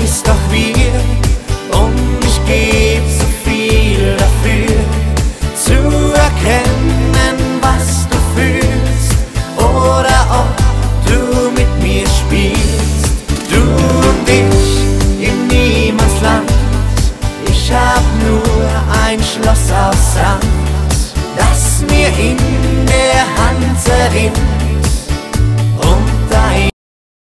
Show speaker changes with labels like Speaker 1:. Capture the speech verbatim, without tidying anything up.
Speaker 1: bist doch wir und ich geb so viel dafür, zu erkennen, was du fühlst oder ob du mit mir spielst. Du und ich in Niemandsland, ich hab nur ein Schloss aus Sand, das mir in der Hand zerrinnt.